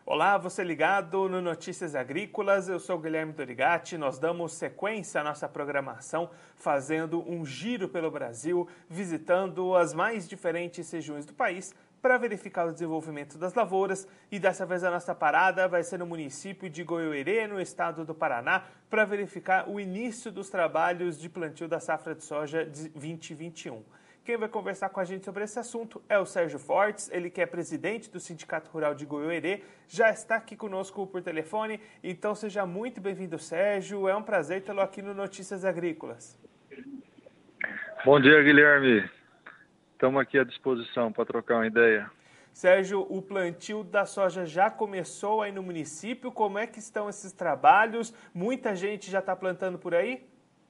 Olá, você ligado no Notícias Agrícolas, eu sou o Guilherme Dorigatti. Nós damos sequência à nossa programação, fazendo um giro pelo Brasil, visitando as mais diferentes regiões do país para verificar o desenvolvimento das lavouras. E dessa vez a nossa parada vai ser no município de Goiôerê, no estado do Paraná, para verificar o início dos trabalhos de plantio da safra de soja de 2021. Quem vai conversar com a gente sobre esse assunto é o Sérgio Fortes, ele que é presidente do Sindicato Rural de Goiôerê, já está aqui conosco por telefone, então seja muito bem-vindo, Sérgio, é um prazer tê-lo aqui no Notícias Agrícolas. Bom dia, Guilherme, estamos aqui à disposição para trocar uma ideia. Sérgio, o plantio da soja já começou aí no município, como é que estão esses trabalhos? Muita gente já está plantando por aí?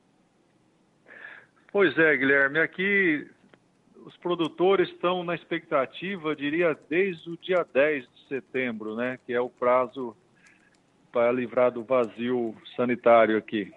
Pois é, Guilherme, aqui os produtores estão na expectativa, eu diria, desde o dia 10 de setembro, né, que é o prazo para livrar do vazio sanitário aqui.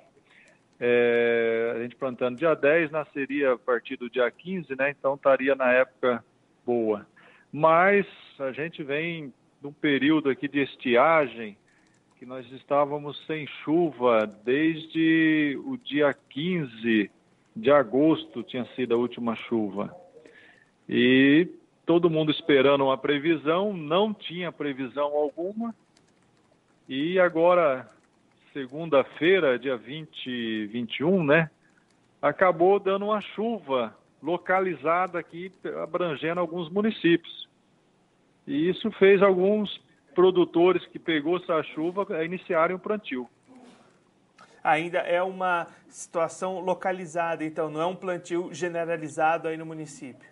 A gente plantando dia 10, nasceria a partir do dia 15, né, então estaria na época boa. Mas a gente vem de um período aqui de estiagem, que nós estávamos sem chuva desde o dia 15 de agosto, tinha sido a última chuva. E todo mundo esperando uma previsão, não tinha previsão alguma. E agora, segunda-feira, dia 21, né? Acabou dando uma chuva localizada aqui, abrangendo alguns municípios. E isso fez alguns produtores que pegou essa chuva iniciarem o plantio. Ainda é uma situação localizada, então não é um plantio generalizado aí no município.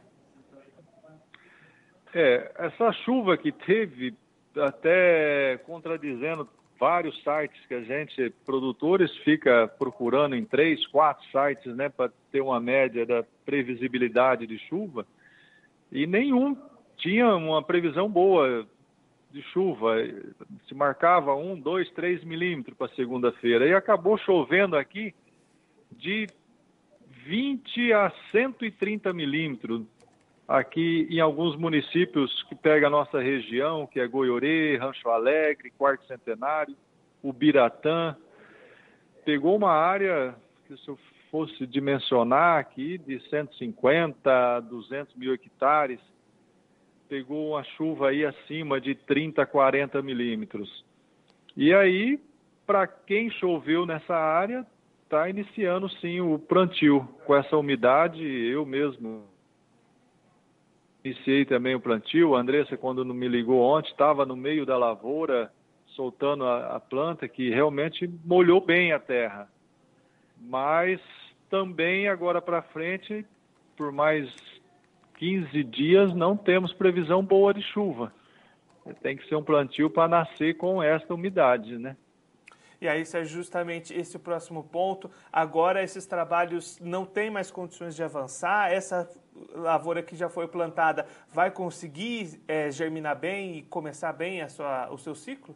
Essa chuva que teve, até contradizendo vários sites que a gente, produtores, fica procurando em 3, 4 sites, né, para ter uma média da previsibilidade de chuva, e nenhum tinha uma previsão boa de chuva. Se marcava 1, 2, 3 milímetros para segunda-feira, e acabou chovendo aqui de 20 a 130 milímetros, aqui em alguns municípios que pega a nossa região, que é Goiôerê, Rancho Alegre, Quarto Centenário, Ubiratã. Pegou uma área, que se eu fosse dimensionar aqui, de 150 a 200 mil hectares, pegou uma chuva aí acima de 30 a 40 milímetros. E aí, para quem choveu nessa área, está iniciando sim o plantio. Com essa umidade, eu mesmo iniciei também o plantio. A Andressa, quando me ligou ontem, estava no meio da lavoura, soltando a planta, que realmente molhou bem a terra. Mas também agora para frente, por mais 15 dias, não temos previsão boa de chuva. Tem que ser um plantio para nascer com esta umidade, né? E aí, é justamente esse o próximo ponto. Agora, esses trabalhos não têm mais condições de avançar. Essa lavoura que já foi plantada vai conseguir germinar bem e começar bem o seu ciclo?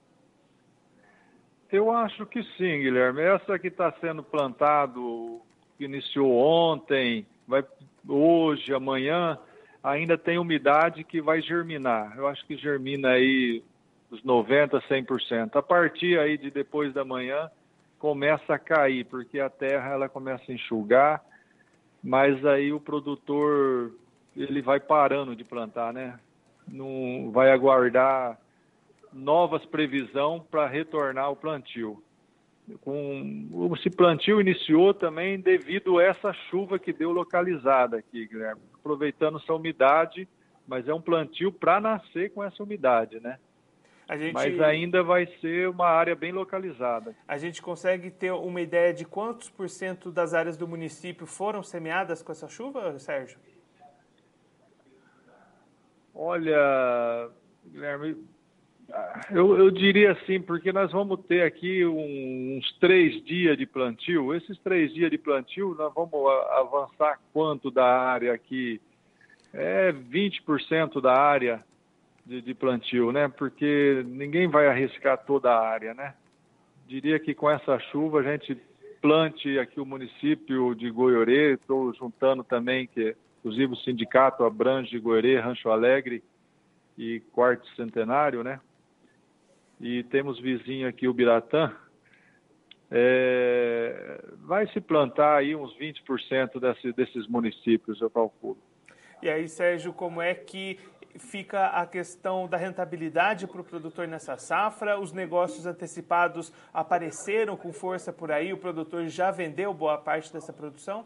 Eu acho que sim, Guilherme. Essa que está sendo plantado, que iniciou ontem, vai hoje, amanhã, ainda tem umidade que vai germinar. Eu acho que germina aí dos 90% a 100%. A partir aí de depois da manhã, começa a cair, porque a terra ela começa a enxugar, mas aí o produtor ele vai parando de plantar, né? Não vai aguardar novas previsões para retornar ao plantio. Esse plantio iniciou também devido a essa chuva que deu localizada aqui, Guilherme. Aproveitando essa umidade, mas é um plantio para nascer com essa umidade, né? Mas ainda vai ser uma área bem localizada. A gente consegue ter uma ideia de quantos % das áreas do município foram semeadas com essa chuva, Sérgio? Olha, Guilherme, eu diria assim, porque nós vamos ter aqui uns 3 dias de plantio. Esses 3 dias de plantio, nós vamos avançar quanto da área aqui? 20% da área de plantio, né? Porque ninguém vai arriscar toda a área, né? Diria que com essa chuva a gente plante aqui o município de Goiôerê. Estou juntando também, que inclusive o sindicato abrange Goiôerê, Rancho Alegre e Quarto Centenário, né? e temos vizinho aqui, o Biratã, vai se plantar aí uns 20% desses municípios, eu calculo. E aí, Sérgio, como é que fica a questão da rentabilidade para o produtor nessa safra? Os negócios antecipados apareceram com força por aí? O produtor já vendeu boa parte dessa produção?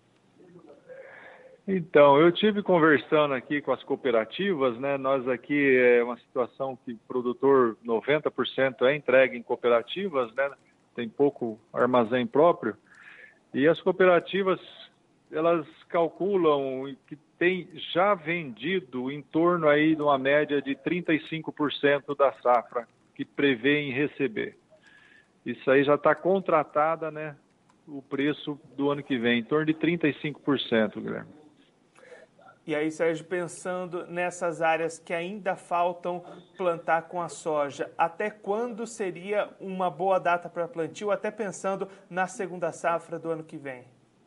Então, eu tive conversando aqui com as cooperativas, né? Nós aqui é uma situação que o produtor 90% é entregue em cooperativas, né? Tem pouco armazém próprio. E as cooperativas, elas calculam que tem já vendido em torno aí de uma média de 35% da safra que prevê em receber. Isso aí já está contratada, né? O preço do ano que vem, em torno de 35%, Guilherme. E aí, Sérgio, pensando nessas áreas que ainda faltam plantar com a soja, até quando seria uma boa data para plantio, até pensando na segunda safra do ano que vem?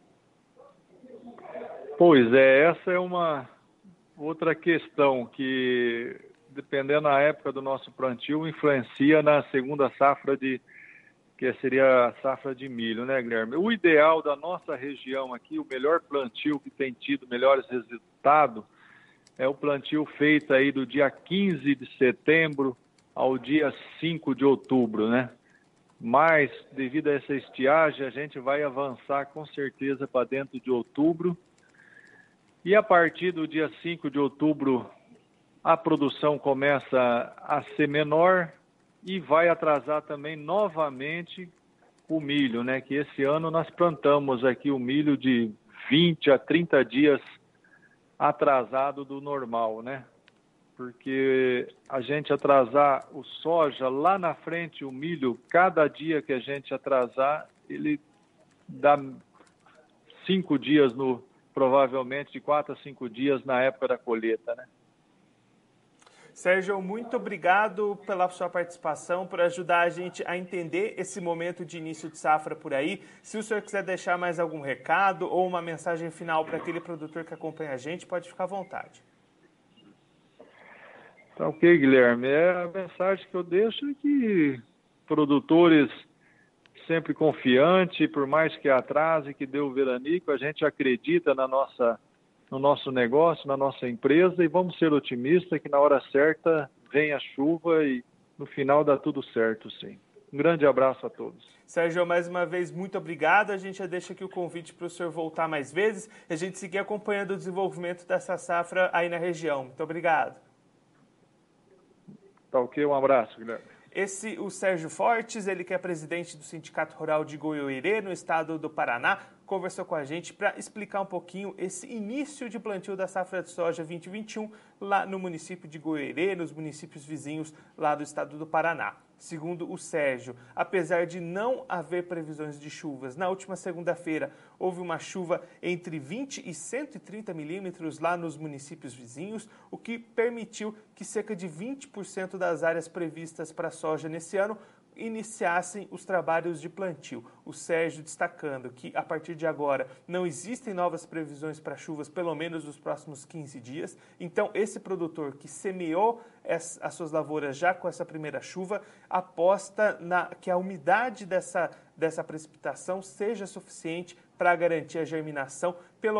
Pois é, essa é uma outra questão que, dependendo da época do nosso plantio, influencia na segunda safra que seria a safra de milho, né, Guilherme? O ideal da nossa região aqui, o melhor plantio que tem tido melhores resultados, é o plantio feito aí do dia 15 de setembro ao dia 5 de outubro, né? Mas, devido a essa estiagem, a gente vai avançar com certeza para dentro de outubro. E a partir do dia 5 de outubro, a produção começa a ser menor, e vai atrasar também novamente o milho, né? Que esse ano nós plantamos aqui o milho de 20 a 30 dias atrasado do normal, né? Porque a gente atrasar o soja, lá na frente o milho, cada dia que a gente atrasar, ele dá 5 dias, provavelmente de 4 a 5 dias na época da colheita, né? Sérgio, muito obrigado pela sua participação, por ajudar a gente a entender esse momento de início de safra por aí. Se o senhor quiser deixar mais algum recado ou uma mensagem final para aquele produtor que acompanha a gente, pode ficar à vontade. Tá ok, Guilherme. A mensagem que eu deixo é que produtores sempre confiantes, por mais que atrase, que dê o veranico, a gente acredita no nosso negócio, na nossa empresa, e vamos ser otimistas que na hora certa vem a chuva e no final dá tudo certo, sim. Um grande abraço a todos. Sérgio, mais uma vez, muito obrigado. A gente já deixa aqui o convite para o senhor voltar mais vezes e a gente seguir acompanhando o desenvolvimento dessa safra aí na região. Muito obrigado. Tá ok, um abraço, Guilherme. O Sérgio Fortes, ele que é presidente do Sindicato Rural de Goiôerê, no estado do Paraná, conversou com a gente para explicar um pouquinho esse início de plantio da safra de soja 2021 lá no município de Goiôerê, nos municípios vizinhos lá do estado do Paraná. Segundo o Sérgio, apesar de não haver previsões de chuvas, na última segunda-feira houve uma chuva entre 20 e 130 milímetros lá nos municípios vizinhos, o que permitiu que cerca de 20% das áreas previstas para a soja nesse ano iniciassem os trabalhos de plantio. O Sérgio destacando que, a partir de agora, não existem novas previsões para chuvas, pelo menos nos próximos 15 dias. Então, esse produtor que semeou as suas lavouras já com essa primeira chuva, aposta que a umidade dessa precipitação seja suficiente para garantir a germinação,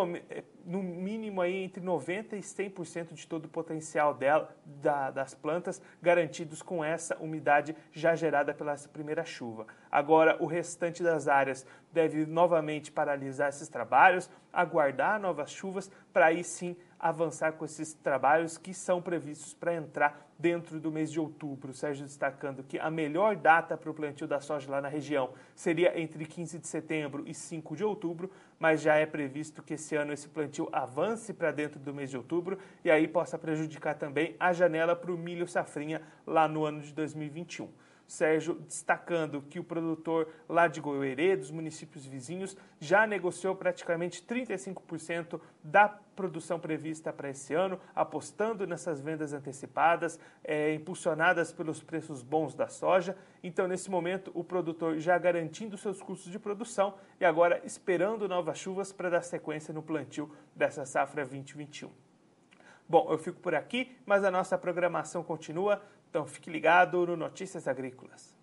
no mínimo aí entre 90% e 100% de todo o potencial das plantas, garantidos com essa umidade já gerada pela primeira chuva. Agora, o restante das áreas deve novamente paralisar esses trabalhos, aguardar novas chuvas, para aí sim avançar com esses trabalhos que são previstos para entrar dentro do mês de outubro. O Sérgio destacando que a melhor data para o plantio da soja lá na região seria entre 15 de setembro e 5 de outubro, mas já é previsto que esse ano esse plantio avance para dentro do mês de outubro e aí possa prejudicar também a janela para o milho safrinha lá no ano de 2021. Sérgio destacando que o produtor lá de Goiôerê, dos municípios vizinhos, já negociou praticamente 35% da produção prevista para esse ano, apostando nessas vendas antecipadas, impulsionadas pelos preços bons da soja. Então, nesse momento, o produtor já garantindo seus custos de produção e agora esperando novas chuvas para dar sequência no plantio dessa safra 2021. Bom, eu fico por aqui, mas a nossa programação continua. Então fique ligado no Notícias Agrícolas.